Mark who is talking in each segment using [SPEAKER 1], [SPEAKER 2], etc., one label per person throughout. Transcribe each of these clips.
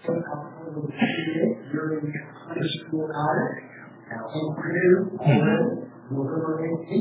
[SPEAKER 1] during high school college, and Purdue, will go in.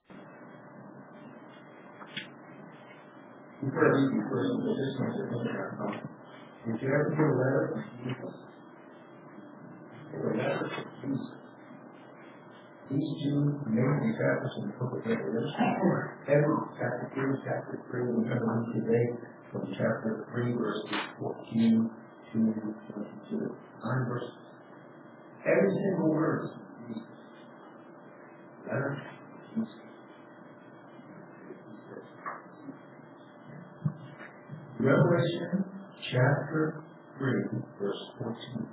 [SPEAKER 1] Did you ever get a letter from Jesus? A letter from Jesus. These two main chapters in the book of Revelation, every chapter 2, chapter 3, we're going to read today from chapter 3, verses 14 to 22. 9 verses. Every single word is Jesus. Letter from Jesus. Revelation chapter 3, verse 14.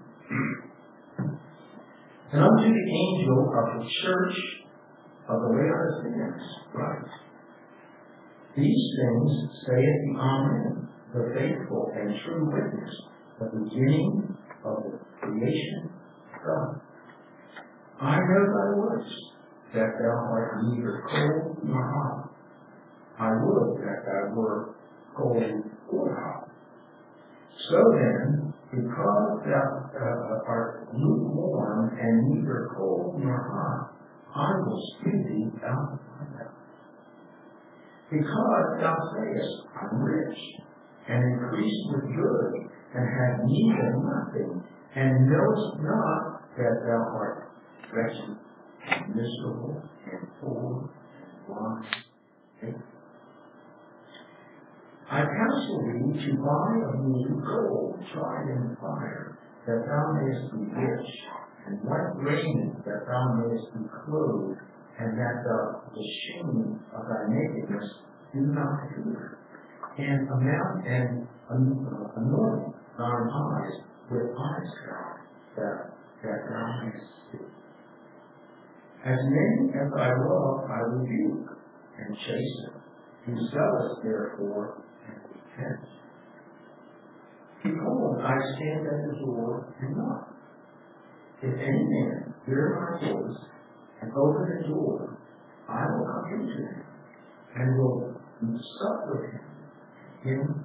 [SPEAKER 1] And unto the angel of the church of the Laodiceans write, these things saith the Amen, the faithful and true witness, the beginning of the creation of God. I know thy works, that thou art neither cold nor hot. I would that thou wert cold or hot. So then, because thou art lukewarm and neither cold nor hot, I will spew thee out of my mouth. Because thou sayest, I'm rich, and increased with good, and have need of nothing, and knowest not that thou art wretched, and miserable, and poor, and blind. I counsel thee to buy of me gold tried in fire, that thou mayest be rich, and white raiment, that thou mayest be clothed, and that the shame of thy nakedness do not appear. And anoint thine eyes with eye salve, that thou mayest see. As many as I love, I rebuke and chasten. Be zealous, therefore, and repent. Behold, I stand at the door and knock. If any man hear my voice and open the door, I will come into him and will sup with him.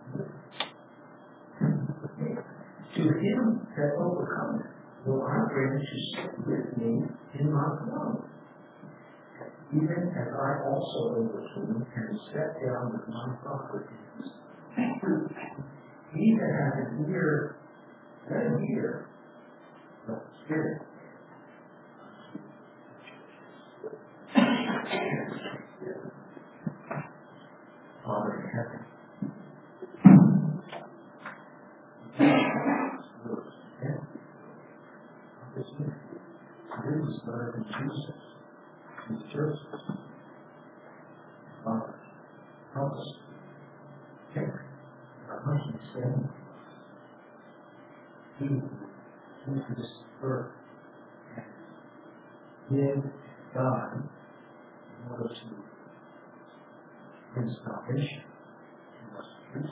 [SPEAKER 1] To him that overcometh will I bring to sit with me in my throne, even as I also overcame and sat down with my Father in his throne. He that hath an ear, let him hear what the Spirit. Father in heaven, this is better than Jesus. His church. Father, help us take our husband's sin into this earth and give God in order to bring salvation to us.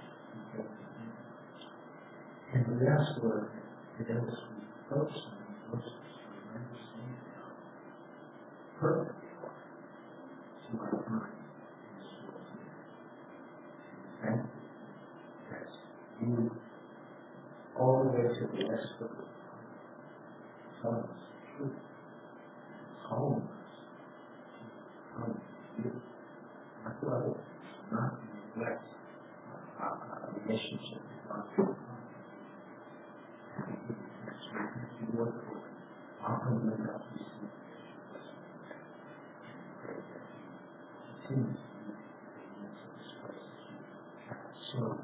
[SPEAKER 1] And we ask, Lord, that as we focus on these verses, we understand perfectly to our mind in this world. Thank you that you, all the way to the rest of the tell us the truth, calling us to come to you. Not to others, not to neglect our relationship with God. So,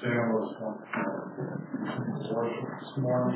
[SPEAKER 2] Sam was worship this morning.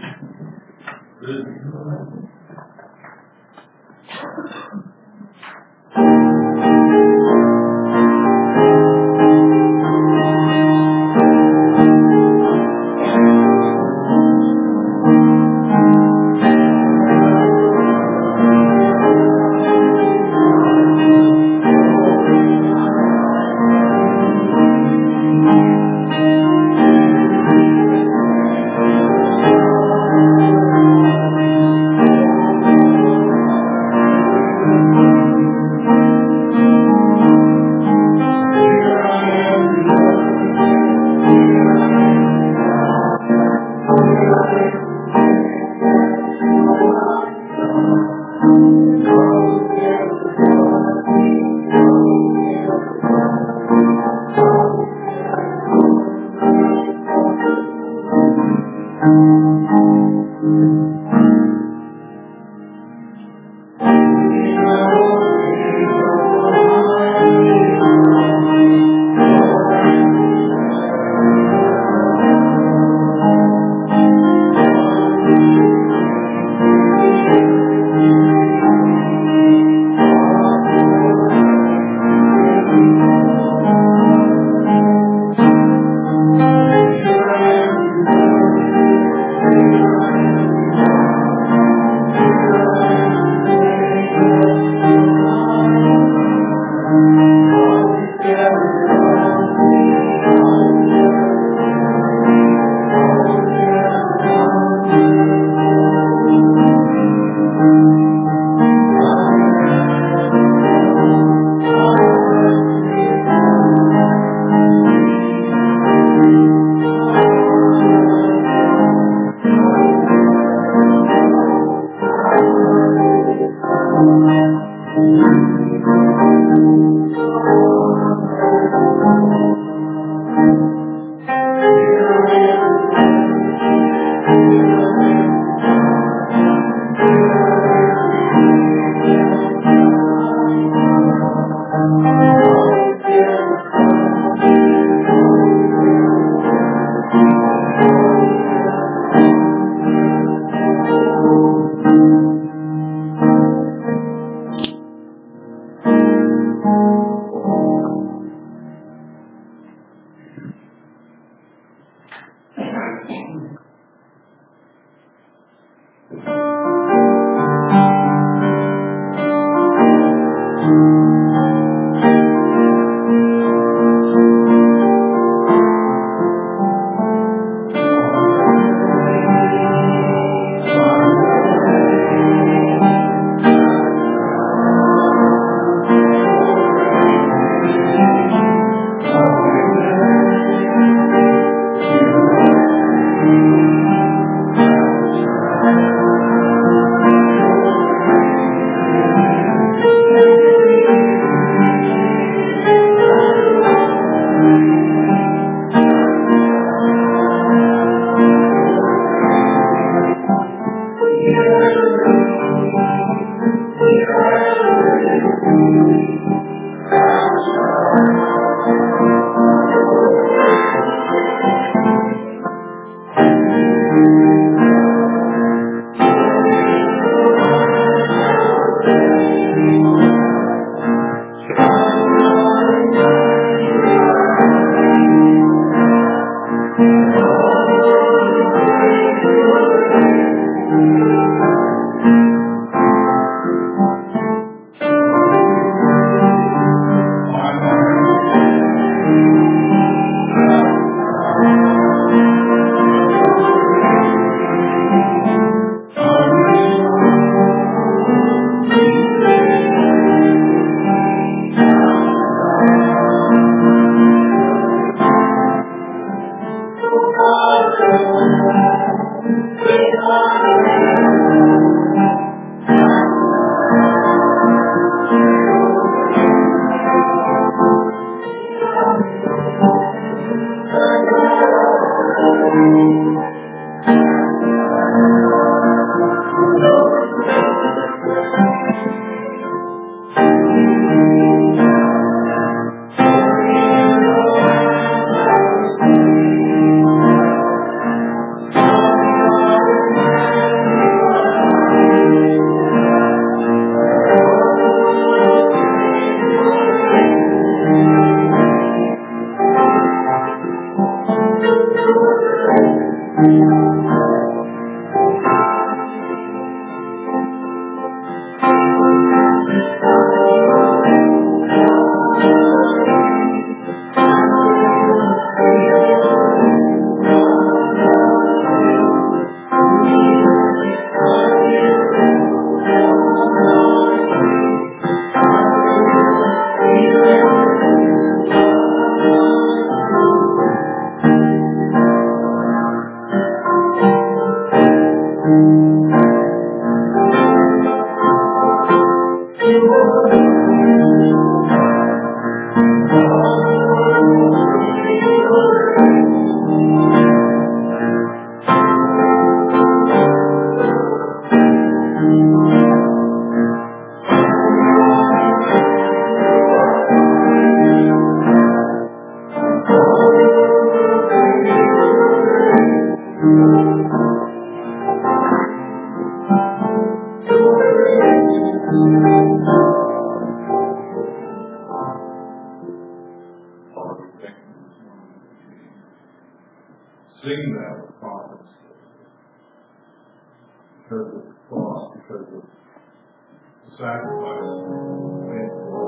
[SPEAKER 2] Sing that with confidence because of the cross, because of the sacrifice made for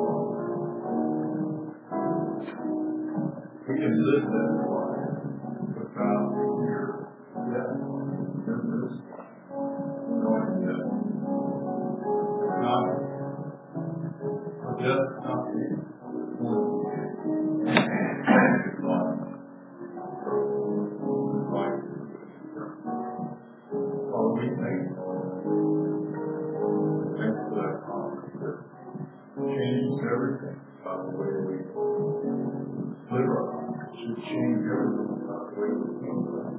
[SPEAKER 2] us. We can live that life without fear of death in this life, knowing that death is not the end. Father, we thank you. Thanks for that promise that changes everything about the way we live our lives. It should change everything about the way we think about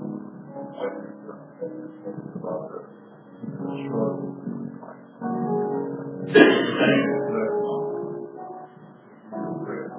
[SPEAKER 2] the struggle in life. Thank you for that promise. Praise.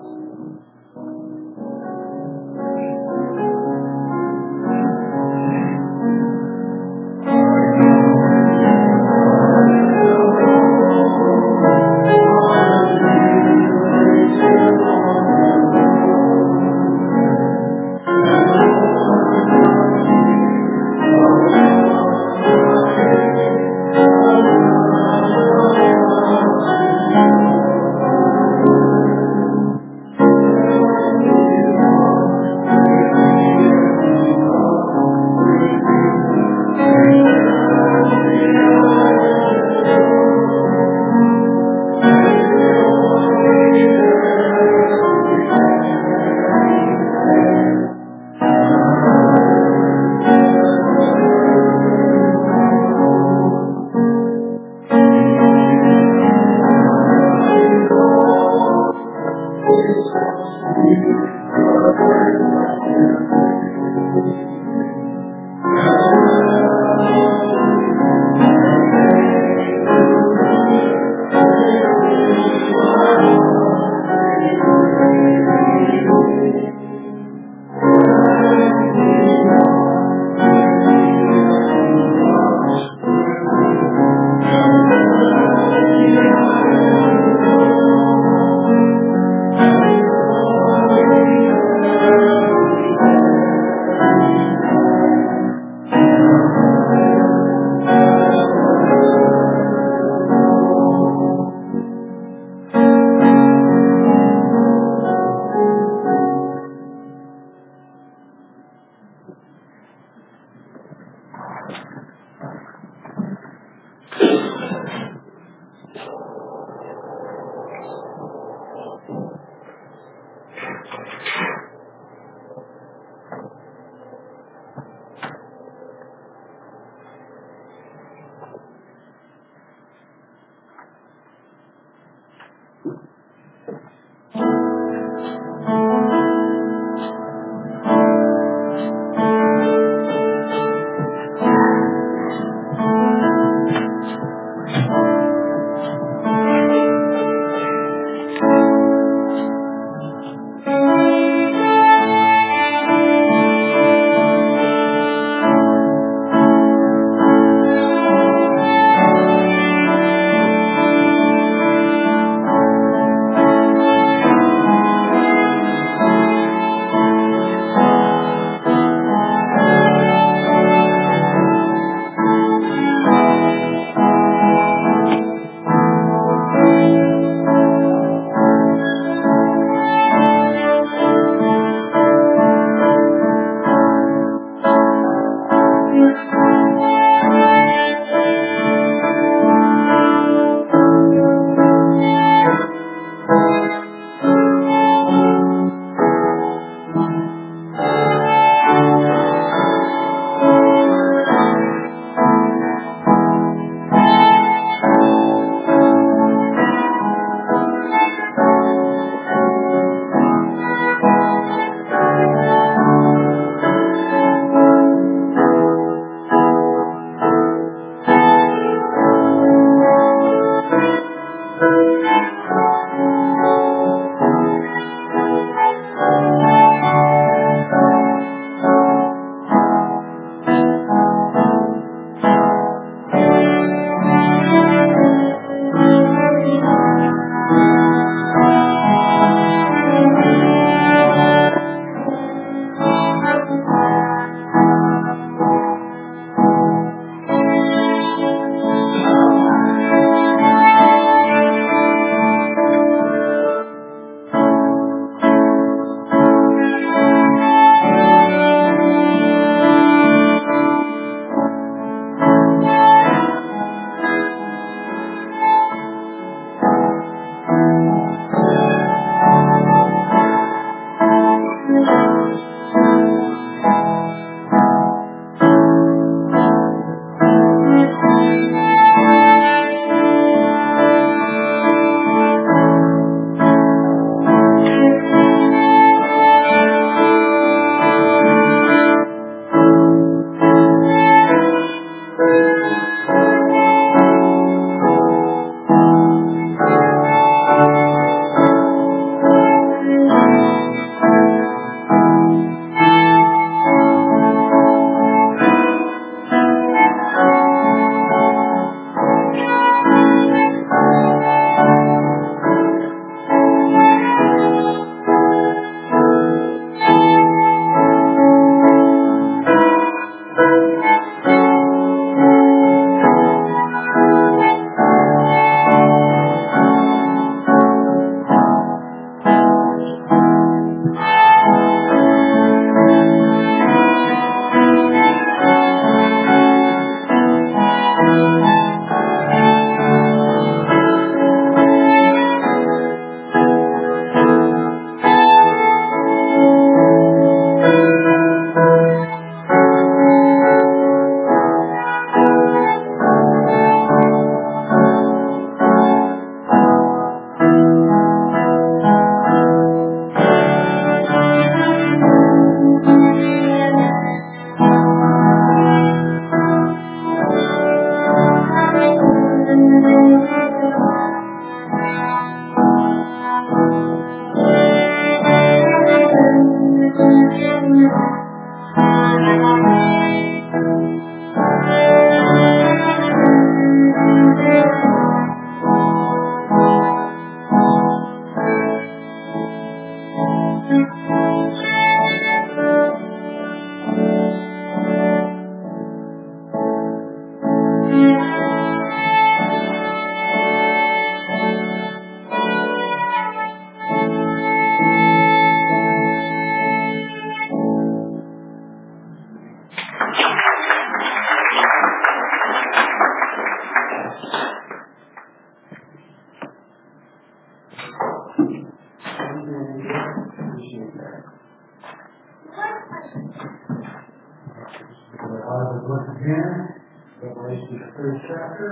[SPEAKER 3] Bible once again, Revelation the 3rd chapter.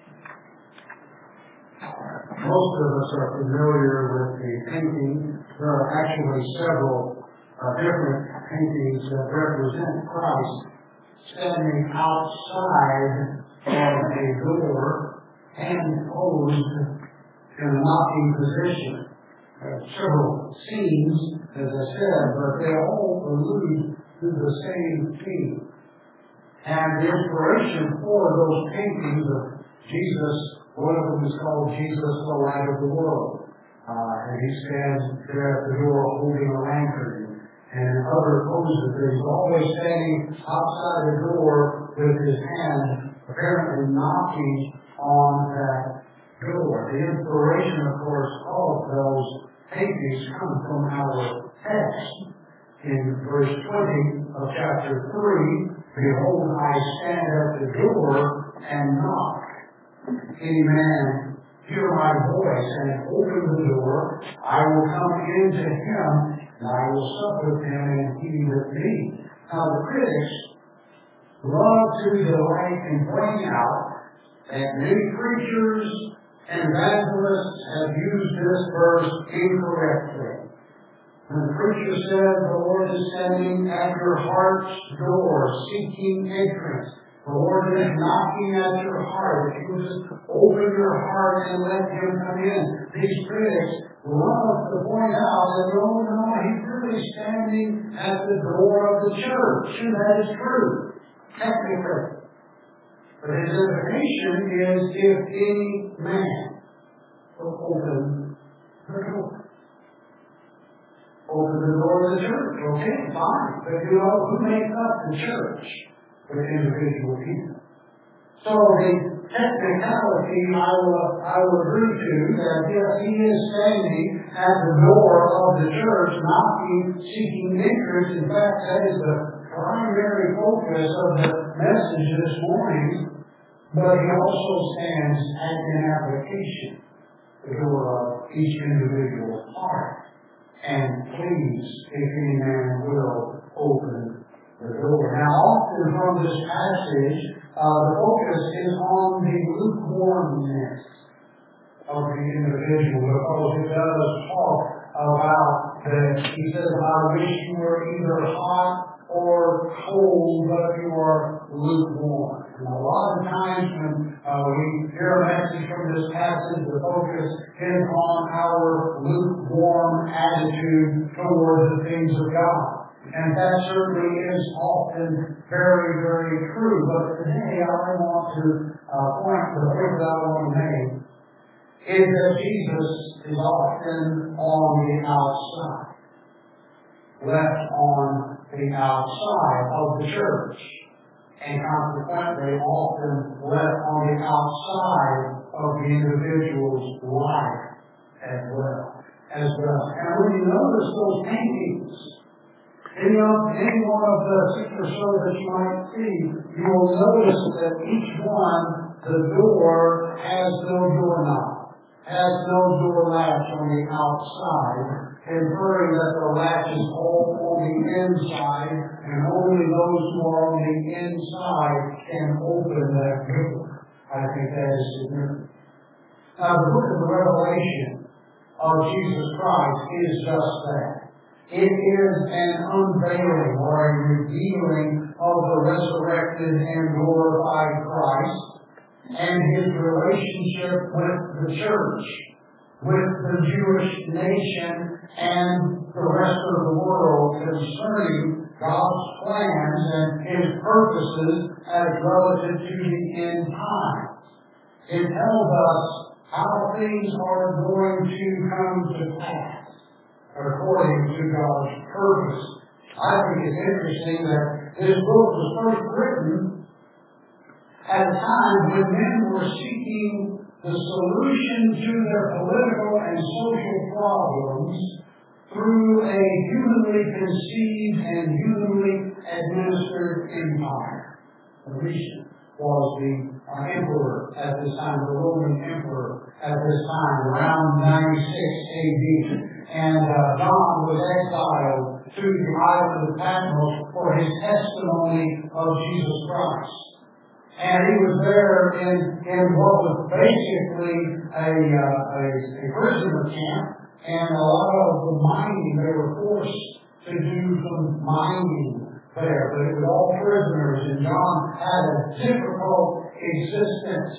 [SPEAKER 3] Most of us are familiar with the painting. There are actually several different paintings that represent Christ standing outside of a door, hand posed in a knocking position. Several scenes, as I said, but they all allude to the same theme. And the inspiration for those paintings of Jesus, one of them is called Jesus, the Light of the World. And he stands there at the door holding a lantern. And other poses that he's always standing outside the door with his hand apparently knocking on that door. The inspiration, of course, of those paintings come from our text. In verse 20 of chapter 3, behold, I stand at the door and knock. Any man hear my voice and open the door, I will come into him, and I will sup with him, and he with me. Now the critics love to delight in pointing out that many preachers and evangelists have used this verse incorrectly. When the preacher says the Lord is standing at your heart's door, seeking entrance, the Lord is knocking at your heart. If you just open your heart and let Him come in. These critics love to point out that no, He's really standing at the door of the church. And that is true, technically. But His invitation is if any man will open the door. Open the door of the church. Okay, fine. But you know, who makes up the church? With individual people. So the technicality I will agree to that yes, he is standing at the door of the church, knocking, seeking entrance. In fact, that is the primary focus of the message this morning. But he also stands at an application, the door of each individual's heart. And please, if any man will, open the door. Now, often from this passage, the focus is on the lukewarmness of the individual, because it does talk about that. He says, I wish you were either hot or cold, but you are lukewarm. And a lot of times when we hear a message from this passage, the focus is on our lukewarm attitude towards the things of God. And that certainly is often very, very true. But today I want to point to the point that I want to make is that Jesus is often on the outside, left on the outside of the church, and consequently often left on the outside of the individual's life as well. And when you notice those paintings, any one of the 6 or so that you might see, you will notice that each one, the door has no doorknob, has no door latch on the outside, inferring that the latch is all on the inside, and only those who are on the inside can open that door. I think that is significant. Now, the book of the Revelation of Jesus Christ is just that. It is an unveiling or a revealing of the resurrected and glorified Christ and His relationship with the church, with the Jewish nation and the rest of the world concerning God's plans and His purposes as relative to the end times. It tells us how things are going to come to pass according to God's purpose. I think it's interesting that this book was first written at a time when men were seeking the solution to their political and social problems through a humanly conceived and humanly administered empire. Domitian was the emperor at this time, the Roman emperor at this time, around 96 AD. And John was exiled to the island of Patmos for his testimony of Jesus Christ. And he was there in what was basically a prisoner camp, and a lot of the mining, they were forced to do some mining there, but it was all prisoners, and John had a difficult existence.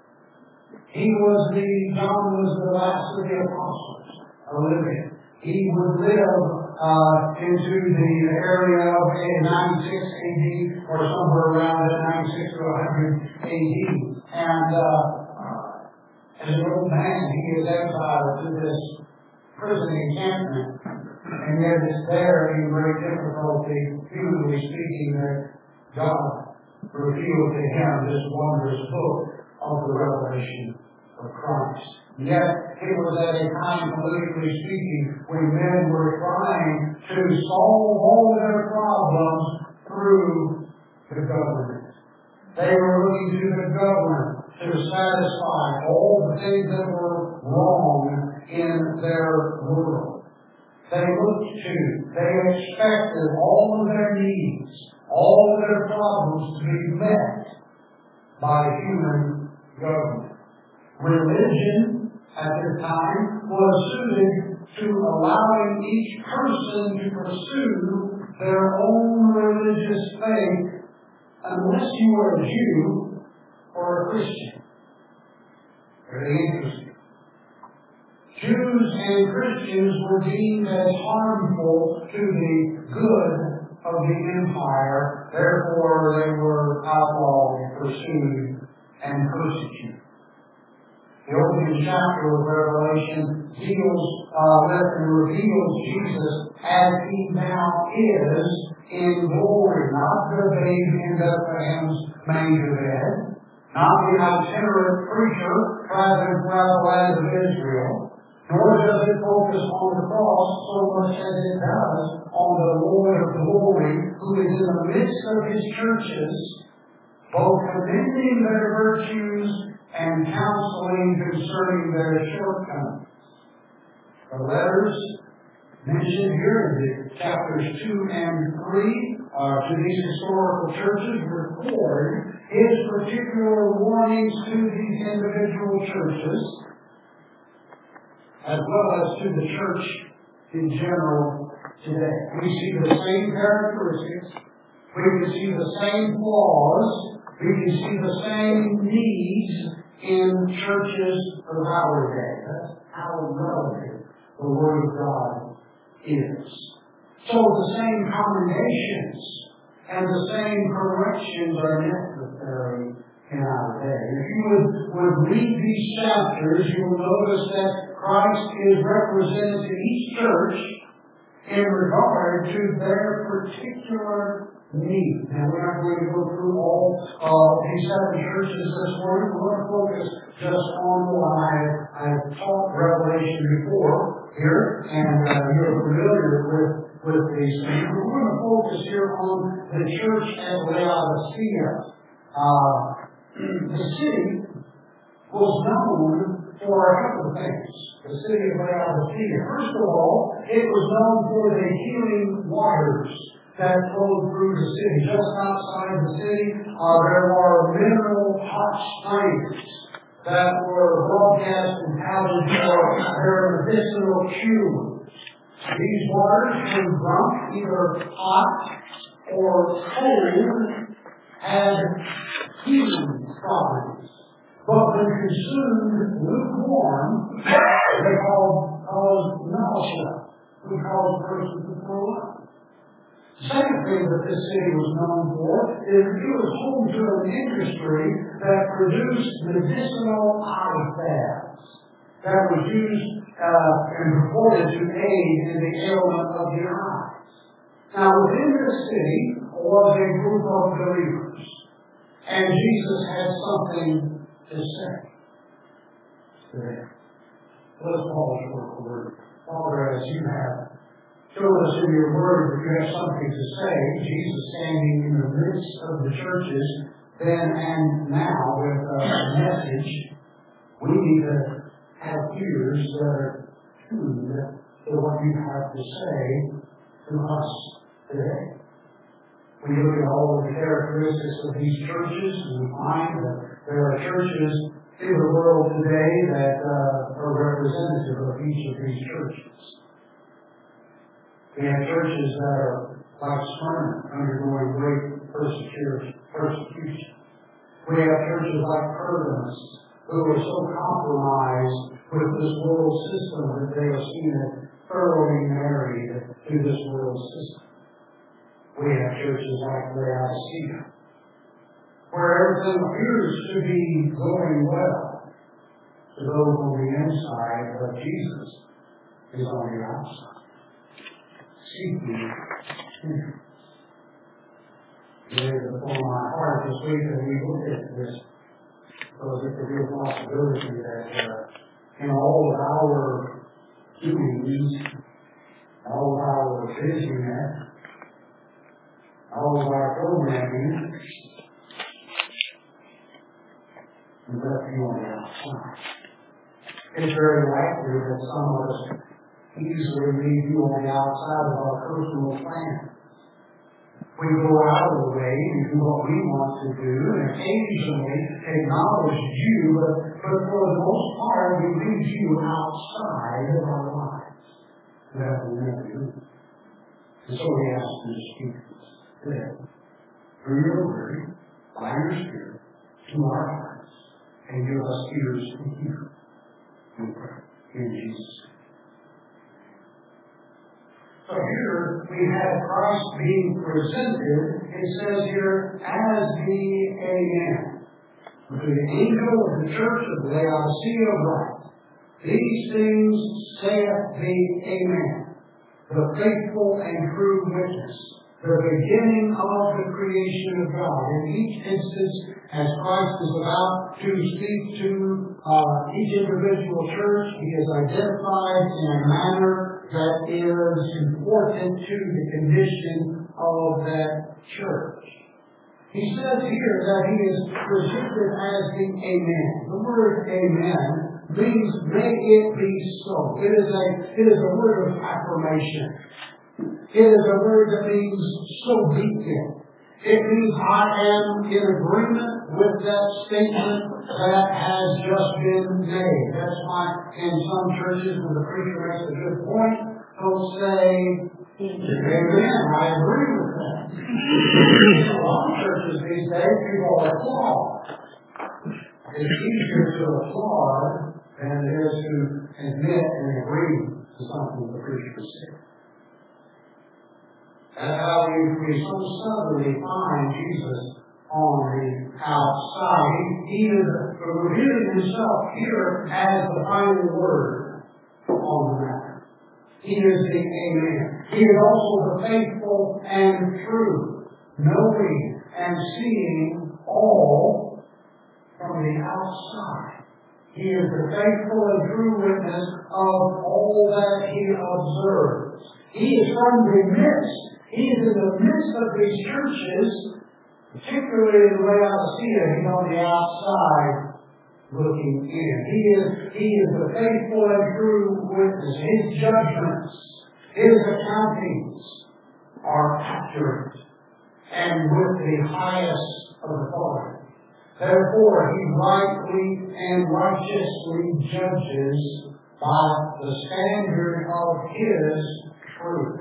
[SPEAKER 3] John was the last of the apostles living. He would live into the area of 96 AD, or somewhere around that 96 to 100 AD. And as an old man, he is exiled to this prison encampment. And yet it's there in great difficulty, humanly speaking, that God revealed to him this wondrous book of the revelation of Christ. Yet it was at a time, politically speaking, when men were trying to solve all their problems through the government. They were looking to the government to satisfy all the things that were wrong in their world. They expected all of their needs, all of their problems to be met by human government. Religion at this time was suited to allowing each person to pursue their own religious faith unless you were a Jew or a Christian. Very interesting. Jews and Christians were deemed as harmful to the good of the empire, therefore they were outlawed, pursued, and persecuted. The opening chapter of Revelation deals with and reveals Jesus as he now is in glory, not the babe in Bethlehem's manger bed, not the itinerant preacher traveling throughout the land of Israel, nor does it focus on the cross so much as it does on the Lord of glory, who is in the midst of his churches, both commending their virtues and counseling concerning their shortcomings. The letters mentioned here in chapters 2 and 3 to these historical churches record his particular warnings to these individual churches, as well as to the church in general today. We see the same characteristics, we can see the same flaws, we can see the same needs in churches of our day. That's how relative the Word of God is. So the same commendations and the same corrections are necessary in our day. If you would read these chapters, you will notice that Christ is represented to each church in regard to their particular need. Now, we're not going to go through all these 7 churches this morning. We're going to focus just on one. I've taught Revelation before here, and you're familiar with these things. We're going to focus here on the church at Laodicea. The city was known for a couple of things. The city of Laodicea. First of all, it was known for the healing waters that flowed through the city. Just outside the city, there were mineral hot springs that were broadcast and touted for their medicinal cures. These waters, when drunk, either hot or cold, had healing properties. But when consumed lukewarm, they caused nausea. They caused a person to throw up. The second thing that this city was known for is it was home to an industry that produced medicinal eye baths that was used and purported to aid in the ailment of the eyes. Now, within this city was a group of believers, and Jesus had something to say to them. Let's pause for a word. Father, as you have shown us in your word that you have something to say, Jesus standing in the midst of the churches then and now with a message, we need to have ears that are tuned to what you have to say to to us today. We look at all of the characteristics of these churches, and we find that there are churches in the world today that are representative of each of these churches. We have churches that are like Smyrna, undergoing great persecution. We have churches like Pergamos, who are so compromised with this world system that they are seen as thoroughly married to this world system. We have churches like Laodicea, where everything appears to be going well to those on the inside, but Jesus is on the outside, seeking sinners. It is upon my heart this week that we look at this, because it could be a possibility that in all of our doings, all of our busyness, all of our programming, we left you on the outside. It's very likely that some of us easily leave you on the outside of our personal plan. We go out of the way and do what we want to do, and occasionally acknowledge you, but for the most part, we leave you outside of our lives. That will never do. And so we ask you to speak today, through your word, by your Spirit, to our hearts, and give us ears to hear. We pray in Jesus' name. So here we have Christ being presented, it says here, as the Amen. To the angel of the church of Laodicea write, these things saith the Amen, the faithful and true witness, the beginning of the creation of God. In each instance, as Christ is about to speak to each individual church, he is identified in a manner that is important to the condition of that church. He says here that he is presented as the Amen. The word Amen means may it be so. It is a word of affirmation. It is a word that means so be it. It means I am in agreement with that statement that has just been made. That's why in some churches when the preacher makes a good point, they'll say, Amen, I agree with that. In a lot of churches these days, people applaud. It's easier to applaud than it is to admit and agree to something the preacher said. That's how we so suddenly find Jesus on the outside. He is revealing himself here as the final word on the matter. He is the Amen. He is also the faithful and true, knowing and seeing all from the outside. He is the faithful and true witness of all that he observes. He is from the midst. He is in the midst of these churches, particularly in Laodicea. He's on the outside looking in. He is the faithful and true witness. His judgments, his accountings are accurate and with the highest authority. Therefore, he rightly and righteously judges by the standard of his truth.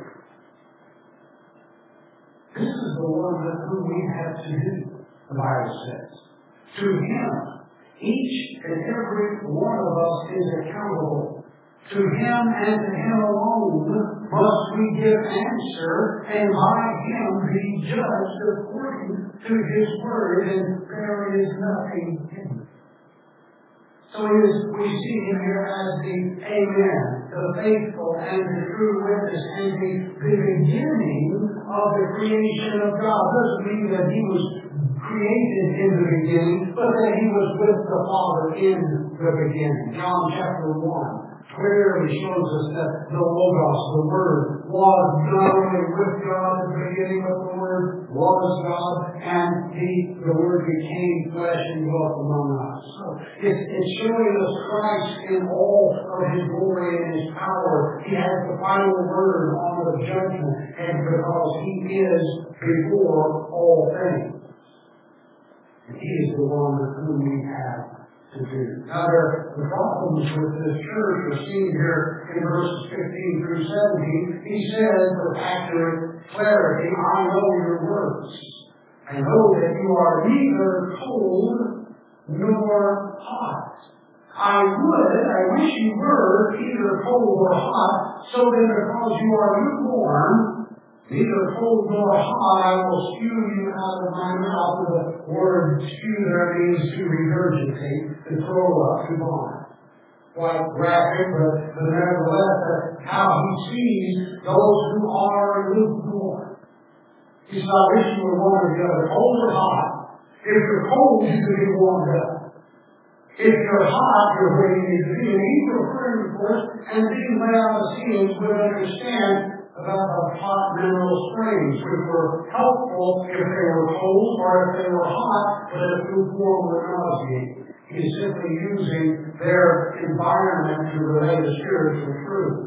[SPEAKER 3] This is the one with whom we have to do, the Bible says. To him, each and every one of us is accountable. To him and to him alone must we give answer, and by him be judged according to his word, and there is nothing hidden. So we see him here as the Amen, the faithful and the true witness, and the beginning of the creation of God. Doesn't mean that he was created in the beginning, but that he was with the Father in the beginning. John chapter 1 clearly shows us that the Logos, the Word, was not only with God in the beginning, but the Word was God, and the Word became flesh and dwelt among us. So it's showing us Christ in all of His glory and His power. He has the final word on the judgment, and because He is before all things. And He is the one with whom we have to do. Now, the problems with this church are seen here in verses 15 through 17. He says with accurate clarity, I know your works. I know that you are neither cold nor hot. I wish you were either cold or hot, so that because you are lukewarm, neither cold nor hot, I will spew you out of my mouth. The word spew there means to regurgitate, to throw up, to vomit. Quite graphic, but nevertheless, that's how he sees those who are lukewarm. He says, I wish you were one or the other, cold or hot. If you're cold, you can be warmed up. If you're hot, you're where you need to be. And he's referring, of course, and these Laodiceans would understand about the hot mineral springs, which were helpful if they were cold or if they were hot, but if lukewarm were nauseating. He's simply using their environment to relay the spiritual truth.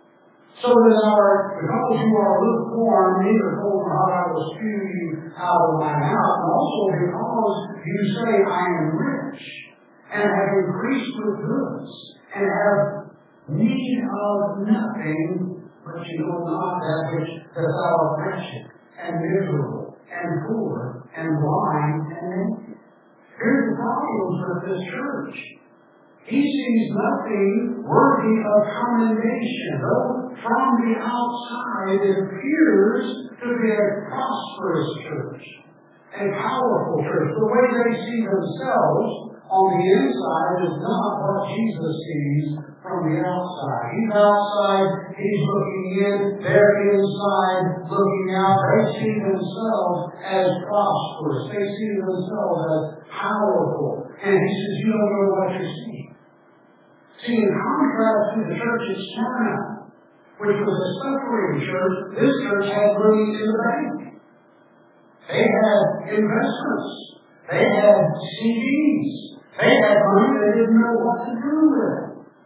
[SPEAKER 3] So that because you are lukewarm, neither cold nor hot, I will spew you out of my mouth. And also because you say, I am rich, and have increased with goods, and have need of nothing, but you know not that which thou art wretched, and miserable, and poor, and blind, and naked. Here's the problems with this church. He sees nothing worthy of commendation, though from the outside it appears to be a prosperous church, a powerful church. The way they see themselves on the inside is not what Jesus sees from the outside. He's outside, he's looking in, they're inside, looking out. They see themselves as prosperous. They see themselves as powerful. And he says, you don't know what you're seeing. See, in contrast to the church at Smyrna, which was a suffering church, this church had money in the bank. They had investments. They had CDs. They had money they didn't know what to do with.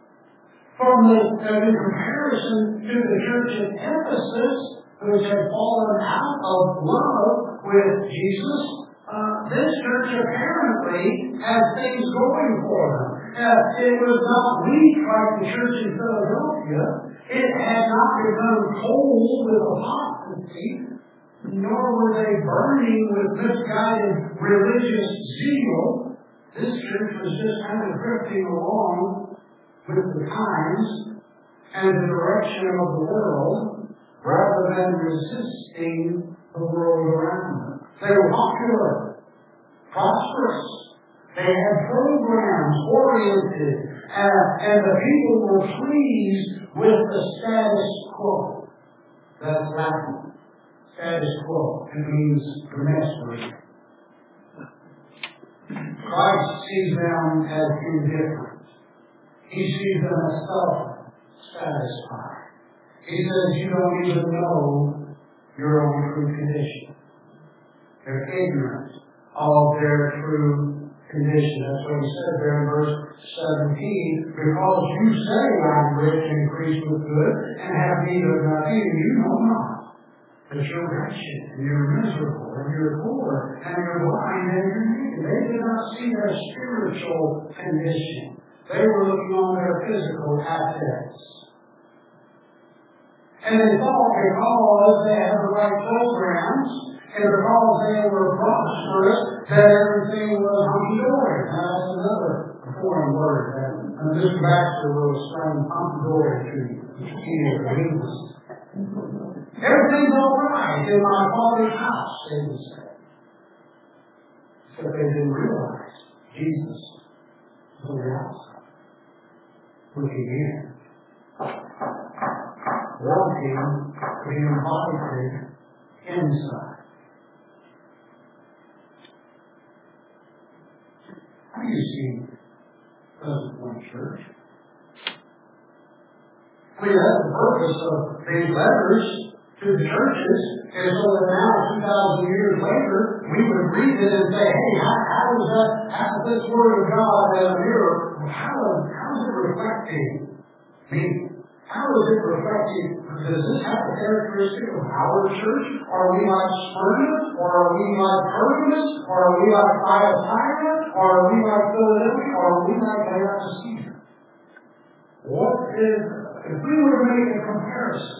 [SPEAKER 3] In comparison to the church at Ephesus, which had fallen out of love with Jesus, this church apparently had things going for them. It was not weak like the church in Philadelphia. It had not become cold with apostasy, nor were they burning with misguided religious zeal. This church was just kind of drifting along with the times and the direction of the world, rather than resisting the world around them. They were popular, prosperous. They had programs oriented, and the people were pleased with the status quo. That's Latin. Status quo. It means the mastery. Christ sees them as indifferent. He sees them as self-satisfied. He says, you don't even know your own true condition. They're ignorant of their true condition. That's what he said there in verse 17. Because you say, I'm rich and increased with good, and have need of nothing, and you know not. But you're wretched, and you're miserable, and you're poor, and you're blind, and you're naked. They did not see their spiritual condition. They were looking on their physical assets. And they thought because they had the right programs, and because they were prosperous, that everything was hunky-dory. Now, that's another foreign word. And Mr. Baxter will explain hunky-dory to you. Everything's all right in my Father's house, they would say. But they didn't realize Jesus was on the outside, looking in, wanting to be invited inside. do you see Pleasant Point Church? I mean, that's the purpose of these letters to the churches, and so that now, 2,000 years later, we would read it and say, hey, how is this Word of God here, how is it reflecting me? How is it reflecting? Does this have the characteristic of our church? Are we like Smyrna? Or are we like Pergamos? Or are we like Thyatira? Or are we like Philadelphia? Or are we like Laodicea? If we were to make a comparison,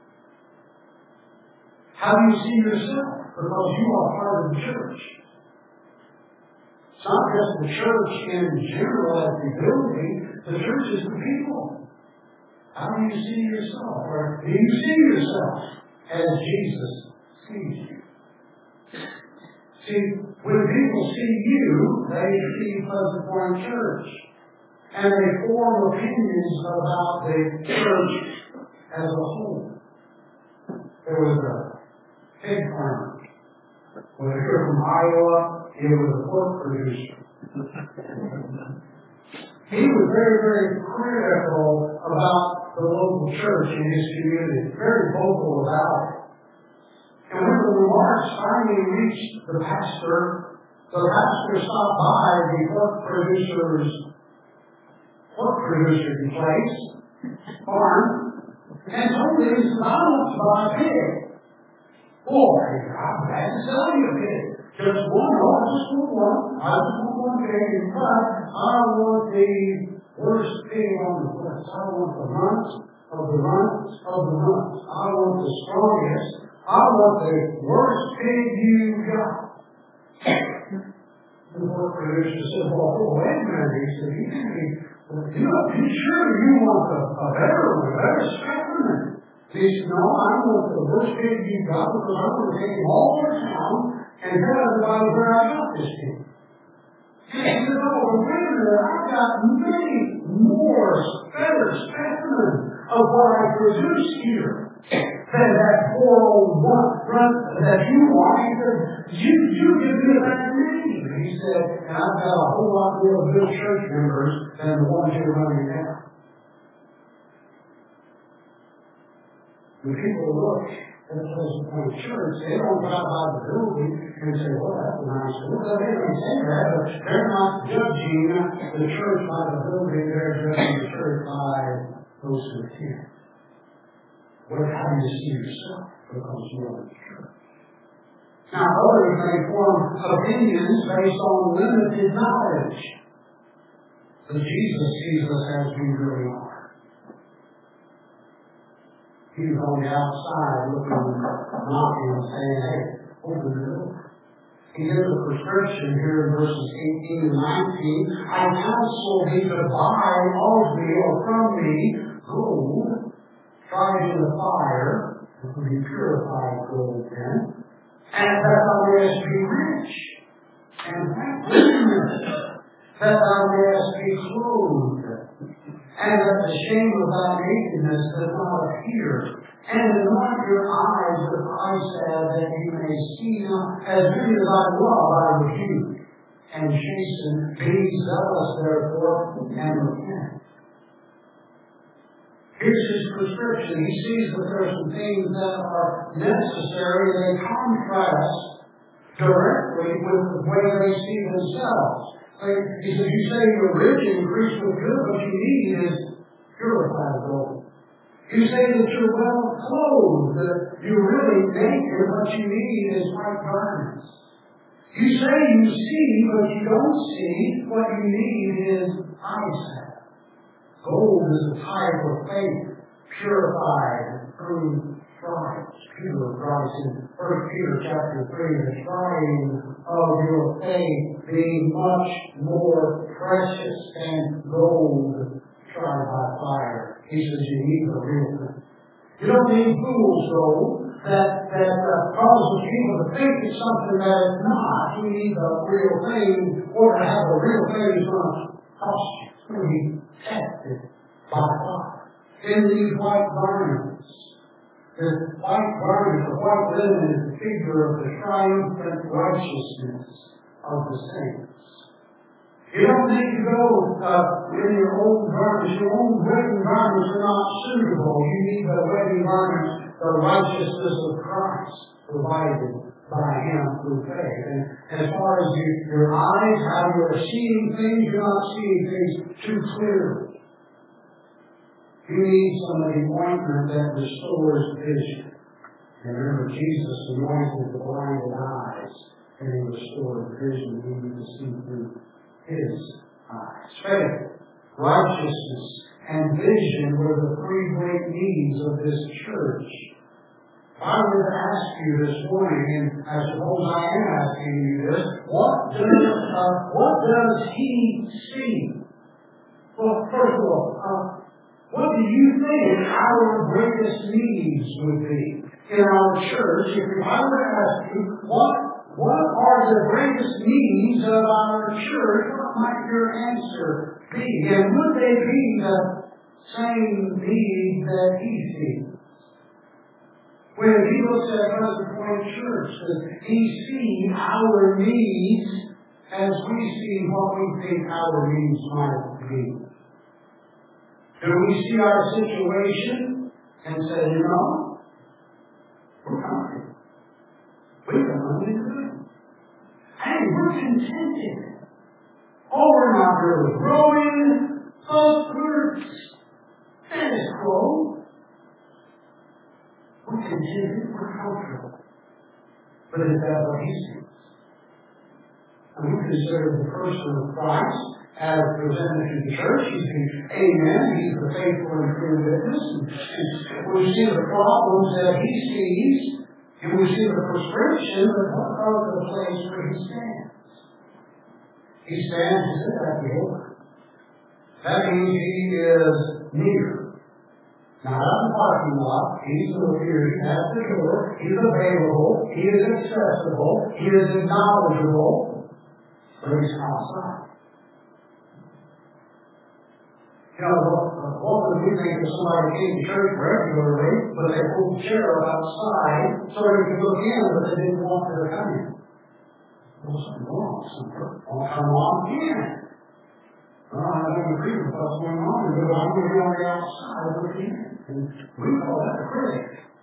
[SPEAKER 3] how do you see yourself? Because you are part of the church. It's not just the church in general as the building, the church is the people. How do you see yourself? Or do you see yourself as Jesus sees you? See, when people see you, they see Pleasant Point Church. And they form opinions about the church as a whole. There was a pig farmer. When they were from Iowa, he was a pork producer. He was very, very critical about the local church in his community, very vocal about it. And when the remarks finally reached the pastor stopped by the pork producer's place, farm, and told him, he said, I want to buy a pig. Boy, I'm glad to sell you a pig. Just one, I just want one pig, but I want the worst pig on the list. I want the runt of the runts of the runts. I want the strongest. I want the worst pig you got. The pork producer said, well, wait a minute. He said, you sure you want a better one, a better specimen? He said, no, I want the worst pig you got because I want to take him all over town and tell everybody where I got this pig. He said, oh, wait a minute, I've got many more better specimens of what I produce here than that poor old runt that you want. He said, you give me a better name. He said, and I've got a whole lot more good church members than the ones you're running now. When people look at a Pleasant Point Church, they don't drive by the building and say, well, that's a nice building. Well, they don't say that, but they're not judging the church by the building, they're judging the church by those who attend. How do you see yourself? Because you are the church. Now, others may form opinions based on limited knowledge. But Jesus sees us as we really are. He's on the outside looking, knocking, and saying, hey, open the door. He gives a prescription here in verses 18 and 19. I counsel thee to buy of me or from me gold, tried in the fire, it will be purified gold then, and that thou mayest be rich, and that thou mayest be clothed, and that the shame of thy nakedness does not appear, and anoint your eyes with eye salve, that you may see as many as I love I rebuke, and chasten, be zealous therefore, and repent. Here's his prescription. He sees that there are some things that are necessary. They contrast directly with the way they see themselves. He says, you say you're rich and increased with good, what you need is purified gold. You say that you're well clothed, that you're really naked, what you need is white garments. You say you see, but you don't see, what you need is eyesight. Gold is a type of faith, purified through trials. Peter writes in 1 Peter chapter 3, the trying of your faith being much more precious than gold tried by fire. He says you need the real thing. You don't need fool's gold that causes people to think it's something that it's not. You need the real thing, or to have a real thing is going to cost you. It's going to be tested by fire. In these white garments, this white garment, the white linen is the figure of the triumphant righteousness of the saints. You don't need to go in your old garments. Your own wedding garments are not suitable. You need the wedding garments, the righteousness of Christ, provided by Him through faith. And as far as your eyes, how you are seeing things, you're not seeing things too clearly. You need some of the ointment that restores vision. And remember, Jesus anointed the blinded eyes, and He restored vision. We need to see through His eyes. Faith, righteousness, and vision were the three great needs of this church. I would ask you this morning, and I suppose I am asking you this, what does He see? Well, first of all, what do you think our greatest needs would be in our church? If I were to ask you, what are the greatest needs of our church? What might your answer be? And would they be the same needs that He sees? When He looks at Present Point Church, does He see our needs as we see what we think our needs might be? Do we see our situation and say, you know, we're comfortable. We don't know anything good. Hey, we're contented. Oh, we're not really growing. Oh, we're status quo. We're contented. We're comfortable. But is that what He sees? And we consider the person of Christ as presented to the church. He's the Amen. He's the faithful and true witness. And we see the problems that He sees. And we see the prescription, but what are the place where He stands? He stands at the door. That means He is near. Not out in the parking lot. He's here. He's at the door. He's available. He is accessible. He is acknowledgeable. But He's outside. You know, what would we think if somebody came to church regularly, but they pulled the chair outside so they could look in, but they didn't want to come in? There was something wrong. Something come on in. Well, I don't agree with what's going on, but I'm going to be on the outside looking in. And we call that a critic.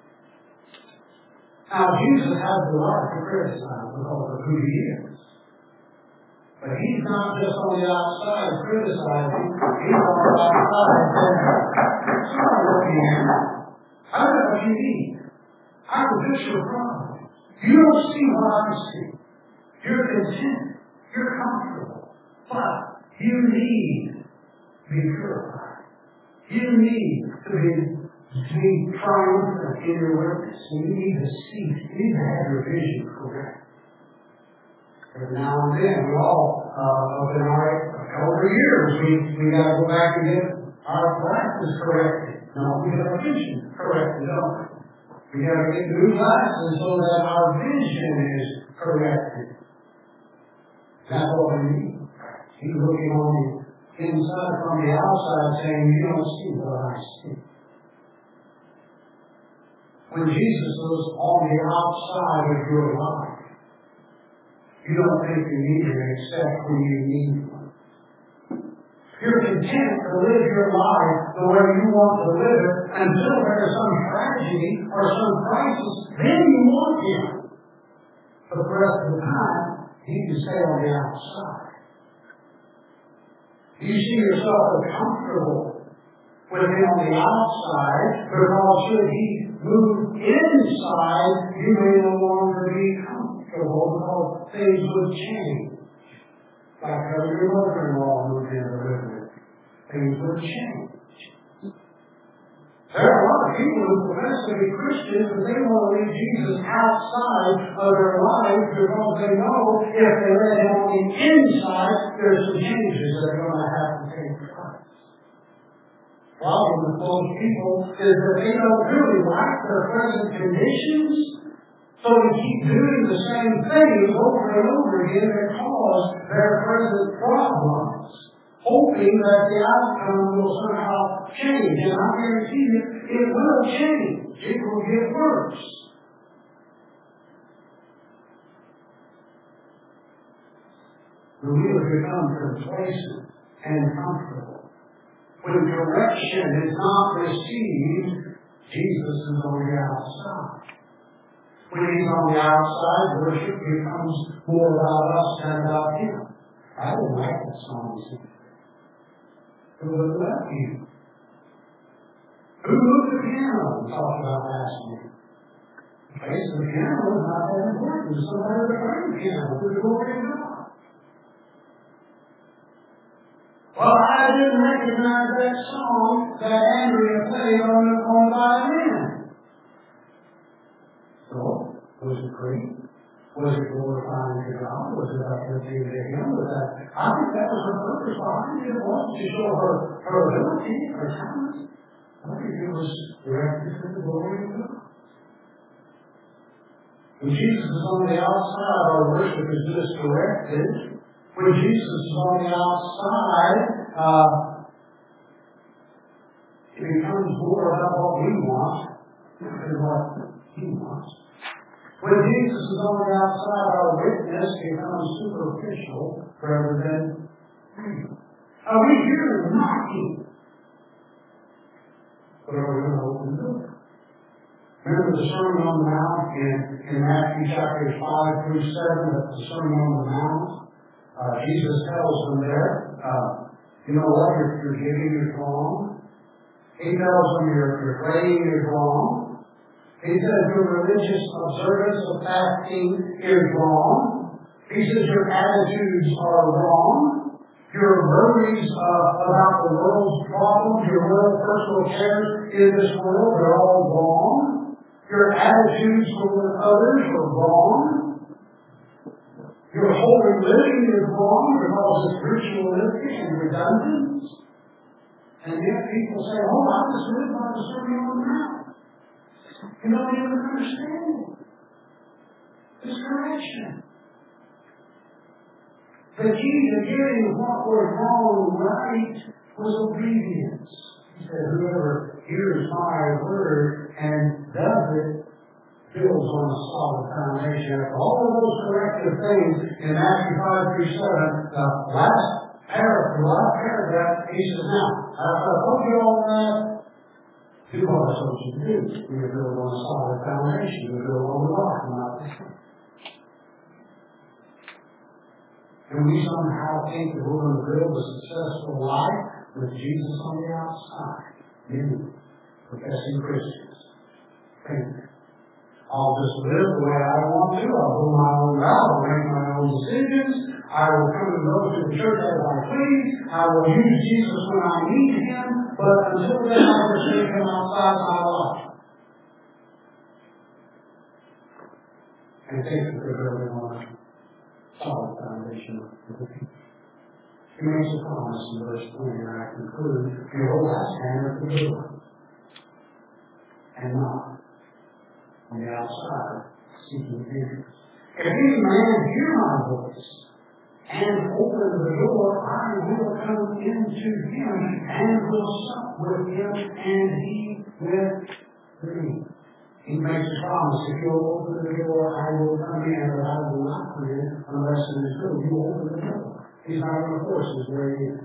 [SPEAKER 3] Now, Jesus has the right to criticize because of who He is. But He's not just on the outside criticizing. He's on the outside saying, "Sorry, looking in. I know what you need. I can fix your problem. You don't see what I see. You're content. You're comfortable. But you need to be purified. You need to be triumphant in your witness. You need to see. You need to have your vision correct. Every now and then, we all, in our elder years, we got to go back and get our glasses corrected. No, we get our vision corrected, don't we? We got to get new glasses so that our vision is corrected. That's what we need. He's looking on the inside from the outside saying, you don't see what I see. When Jesus was on the outside of your life, you don't think you need Him except when you need Him. You're content to live your life the way you want to live it until there's some tragedy or some crisis. Then you want Him. But the rest of the time, you can stay on the outside. You see yourself as comfortable with Him on the outside because should He move inside, you may no longer be comfortable because things would change. Like how your mother-in-law moved in the river. Things would change. There are a lot of people who profess to be Christians, but they want to leave Jesus outside of their lives because they know if they let Him on the inside, there's some changes that are going to have to take place. The problem with most people is that they don't really like their present conditions, so they keep doing the same things over and over again that cause their present problems, hoping that the outcome will somehow change. And I guarantee you, it will change. It will get worse. when we have become complacent and comfortable, when correction is not received, Jesus is on the outside. When He's on the outside, worship becomes more about us than about Him. I didn't like that song. Who would have left you? Who moved the piano? We talked about last week. The place of the piano is not that important. Somebody to play the piano to the glory of God. Well, I didn't recognize that song that Andrea played on the violin. So, was it great? Was it glorifying to God? Was it uplifting to Him? I think that was her purpose behind it. It was to show her ability, her talent. I think it was directed to the glory of God. When Jesus is on the outside, our worship is misdirected. When Jesus is on the outside, it becomes more about what we want than what He wants. When Jesus is on the outside, our witness becomes superficial rather than real. Are we here knocking? But are we going to open the door? Remember the Sermon on the Mount in Matthew chapters 5 through 7, that's the Sermon on the Mount. Jesus tells them there, you know what, your giving is wrong. He tells them your praying is wrong. He says your religious observance of fasting is wrong. He says your attitudes are wrong. Your worries about the world's problems, your own personal cares in this world, they're all wrong. Your attitudes toward others are wrong. Your holy living is wrong because it's ritualistic and redundant. And yet people say, oh, I just live by the Sermon on the Mount. You don't even understand it. It's correction. The key to getting what was wrong right was obedience. He said, whoever hears my word and does it builds on a solid foundation. After all of those corrective things in Matthew 5 through 7, the last paragraph, he says, now, after I told you all that, do what I told you to do. We build on a solid foundation. We build on the rock, not the sand. And we somehow think that we're going to build a successful life with Jesus on the outside. Many professing Christians think, I'll just live the way I want to. I'll go my own route. I'll make my own decisions. I will come and go to the church as I please. I will use Jesus when I need Him. But until then, I will take Him outside my life. And think that they're building on a solid foundation. He makes a promise in verse 20, and I conclude, behold, I stand at the door and knock on the outside, seeking entrance. If any man hear my voice and open the door, I will come into him and will sup with him, and he with me. He makes a promise, if you'll open the door, I will come in, but I will not come in unless it is good. You open the door. He's not going to force his way in.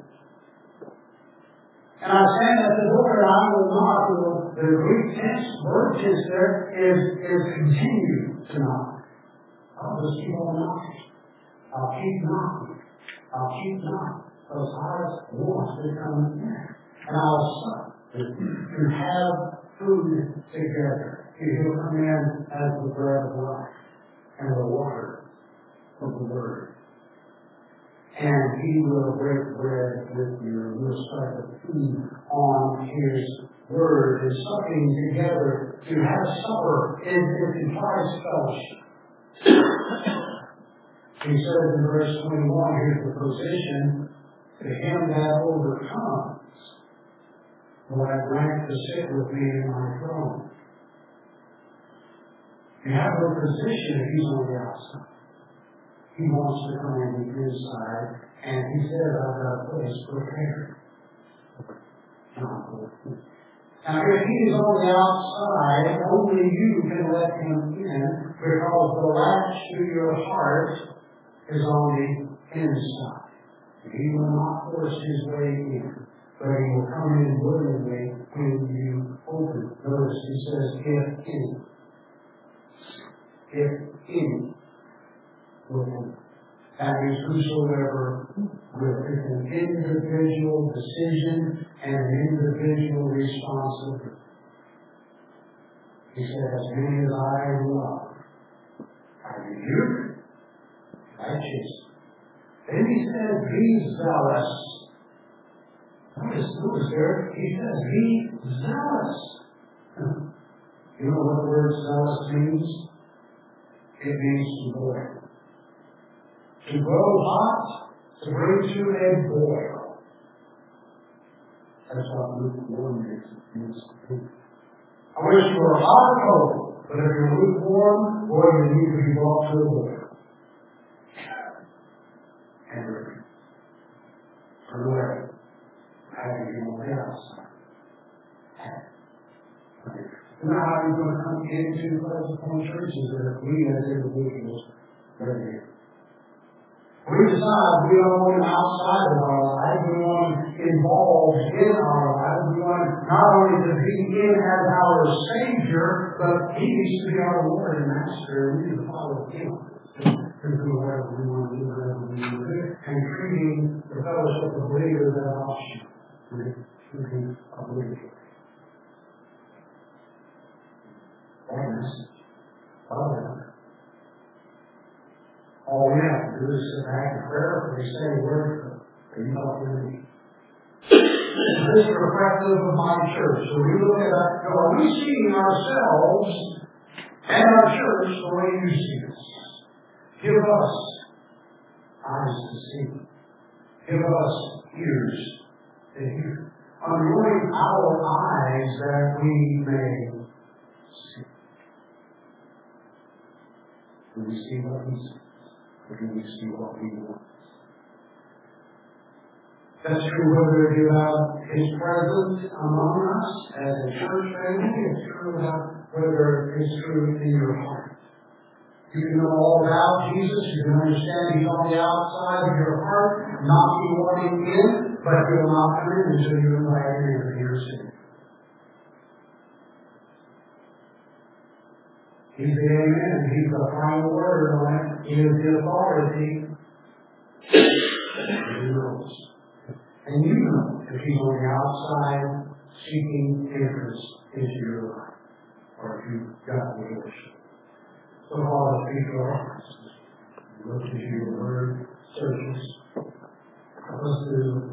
[SPEAKER 3] And I stand at the door and I will knock. The Greek tense, verb tense there is continue to knock. I'll just keep on knocking. I'll keep knocking. I'll keep knocking. Because I want to come in. And I'll sup to have food together. He'll come in as the bread of life and the water of the Word. And He will break bread with you, and we'll start to feed on His Word and supping together to have supper. It implies fellowship. He says in verse 21, here's the position, to him that overcomes will I grant to sit with me in my throne. You have no position if He's on the outside. He wants to come in the inside, and He says, I've got a place prepared. Now, if He is on the outside, only you can let Him in, because the latch to your heart is on the inside. He will not force his way in, but he will come in willingly when you open. Notice he says, if any. If any will enter. That means whosoever will. It's an individual decision and an individual responsibility. He said, as many as I love, I rebuke, I chasten. Then he says, be zealous. Notice there, he says, be zealous. You know what the word zealous means? It means to boil. To grow hot, to bring to a boil. That's what lukewarm means. I wish you were hot or cold, but if you're lukewarm, boy, you need to be brought to a boil. And repeat. Turn away. Having you on the outside. You know how you're going to come into present point churches that we as individuals are here. We decide we don't want him outside of our lives, we want him involved in our lives, we want him not only to be in as our Savior, but he needs to be our Lord and Master, and we need to follow him. And do whatever we want to do, whatever we want to do, and treating the fellowship of believers as an option. Treating a believer. That message. All we have to do is sit back and prayerfully say a word for you know what we need. This is reflective of my church. So we look at that, are we seeing ourselves and our church the way you see us? Give us eyes to see. Give us ears to hear. Anoint our eyes that we may see. Do we see what we see? Or do we see what we want? That's true whether it be about His presence among us as a church family. It's true about whether it's true in your heart. You can know all about Jesus. You can understand He's on the outside of your heart, not be wanting in, but He'll not come in until you invite Him into your city. He's the Amen. He's the final word on it. He is the authority. He knows. And you know if He's on the outside seeking interest into your life, or if you've got the worship. So Father, speak to our hearts. Look into your word, search us. Help us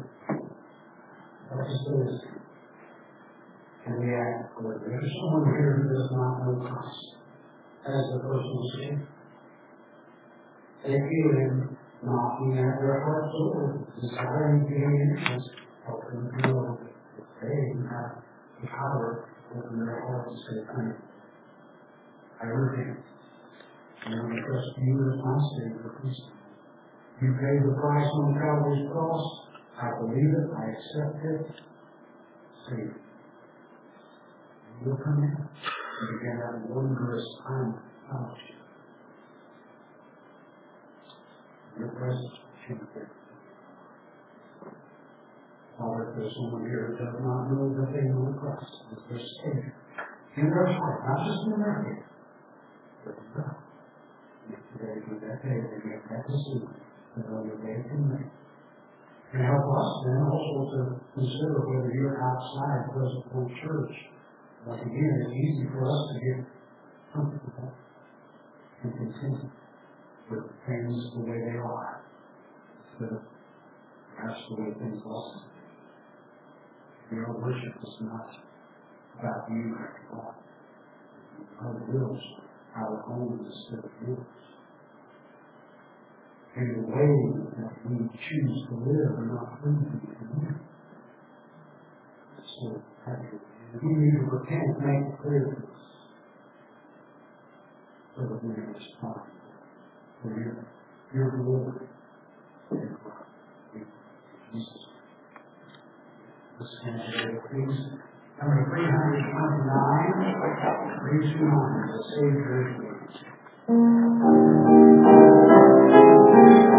[SPEAKER 3] to listen. And react accordingly. There's someone here who does not know Christ as the personal Savior. They feel Him knocking at their heart's door, desiring to gain interest, help them to know that they have the power to open their hearts and say, "Come, I repent. And I trust you as my Savior, please. You paid the price on Calvary's cross. I believe it. I accept it. Save me. And you'll come in and begin that wondrous time of fellowship. Your presence should be there. Father, if there's someone here who does not know that they know Christ as their Savior, in their heart, not just in their head, but in God. Today be that day they make that decision to know that they can make. And help us then also to consider whether you're outside Present Point Church. Like again, it's easy for us to get comfortable and content with things the way they are, instead of perhaps the way things ought to be. Your worship is not about you and God. Our wills, our own instead of yours. And the way that we choose to live are not pleasing to you. So, we need to repent and make it clear to us so that we can respond for your glory and for Jesus. Let's stand together, please. Number 329, 329, the Savior is yours.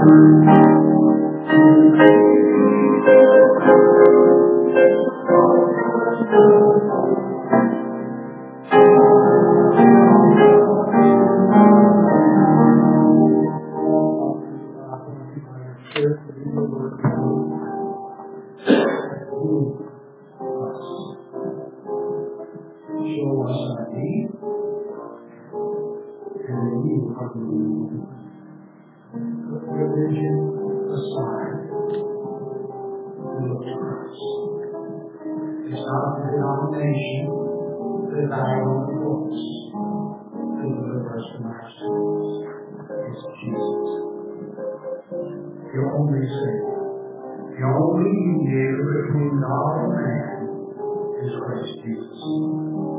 [SPEAKER 3] The only mediator between God and man is Christ Jesus.